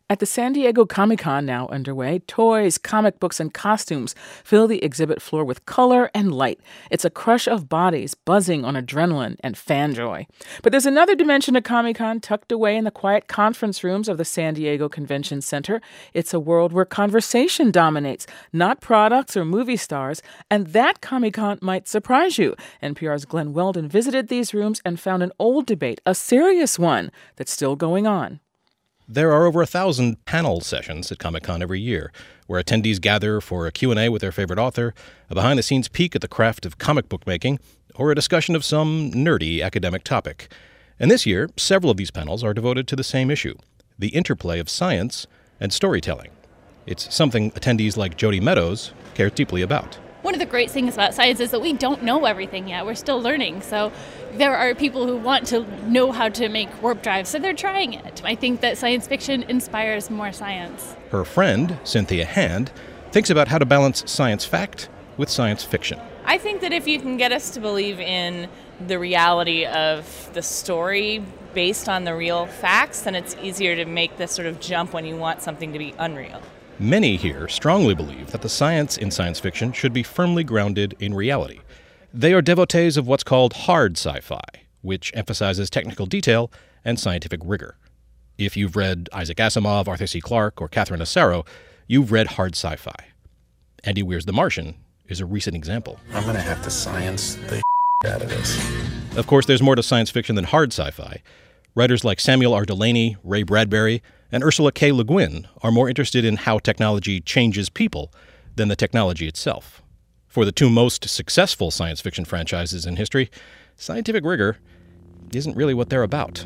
At the San Diego Comic-Con now underway, toys, comic books, and costumes fill the exhibit floor with color and light. It's a crush of bodies buzzing on adrenaline and fan joy. But there's another dimension to Comic-Con tucked away in the quiet conference rooms of the San Diego Convention Center. It's a world where conversation dominates, not products or movie stars, and that Comic-Con might surprise you. NPR's Glenn Weldon visited these rooms and found an old debate, a serious one, that's still going on. There are over 1,000 panel sessions at Comic-Con every year, where attendees gather for a Q&A with their favorite author, a behind-the-scenes peek at the craft of comic book making, or a discussion of some nerdy academic topic. And this year, several of these panels are devoted to the same issue, the interplay of science and storytelling. It's something attendees like Jody Meadows care deeply about. One of the great things about science is that we don't know everything yet. We're still learning. So there are people who want to know how to make warp drives, so they're trying it. I think that science fiction inspires more science. Her friend, Cynthia Hand, thinks about how to balance science fact with science fiction. I think that if you can get us to believe in the reality of the story based on the real facts, then it's easier to make this sort of jump when you want something to be unreal. Many here strongly believe that the science in science fiction should be firmly grounded in reality. They are devotees of what's called hard sci-fi, which emphasizes technical detail and scientific rigor. If you've read Isaac Asimov, Arthur C. Clarke, or Catherine Assaro, you've read hard sci-fi. Andy Weir's The Martian is a recent example. I'm going to have to science the out of this. Of course, there's more to science fiction than hard sci-fi. Writers like Samuel R. Delany, Ray Bradbury, and Ursula K. Le Guin are more interested in how technology changes people than the technology itself. For the two most successful science fiction franchises in history, scientific rigor isn't really what they're about.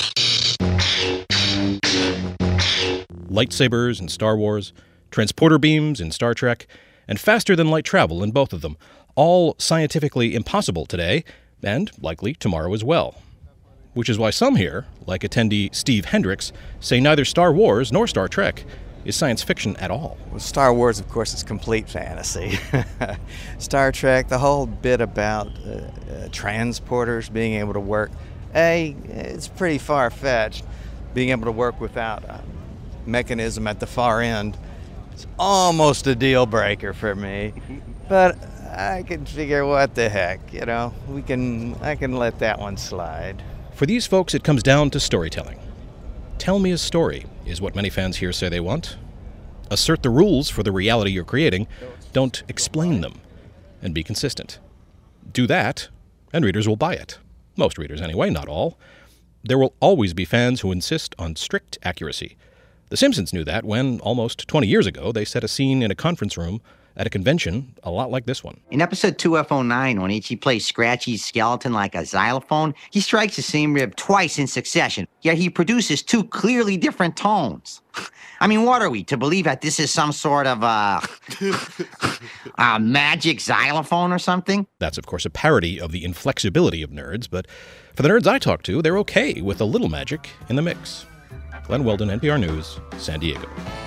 Lightsabers in Star Wars, transporter beams in Star Trek, and faster-than-light travel in both of them, all scientifically impossible today, and likely tomorrow as well. Which is why some here, like attendee Steve Hendricks, say neither Star Wars nor Star Trek is science fiction at all. Well, Star Wars, of course, is complete fantasy. Star Trek, the whole bit about transporters being able to work, it's pretty far-fetched. Being able to work without a mechanism at the far end is almost a deal breaker for me. But I can figure what the heck, I can let that one slide. For these folks, it comes down to storytelling. Tell me a story is what many fans here say they want. Assert the rules for the reality you're creating. Don't explain them. And be consistent. Do that, and readers will buy it. Most readers anyway, not all. There will always be fans who insist on strict accuracy. The Simpsons knew that when, almost 20 years ago, they set a scene in a conference room at a convention a lot like this one. In episode 2F09, when Ichi plays Scratchy's skeleton like a xylophone, he strikes the same rib twice in succession, yet he produces two clearly different tones. I mean, what are we, to believe that this is some sort of a magic xylophone or something? That's, of course, a parody of the inflexibility of nerds, but for the nerds I talk to, they're okay with a little magic in the mix. Glenn Weldon, NPR News, San Diego.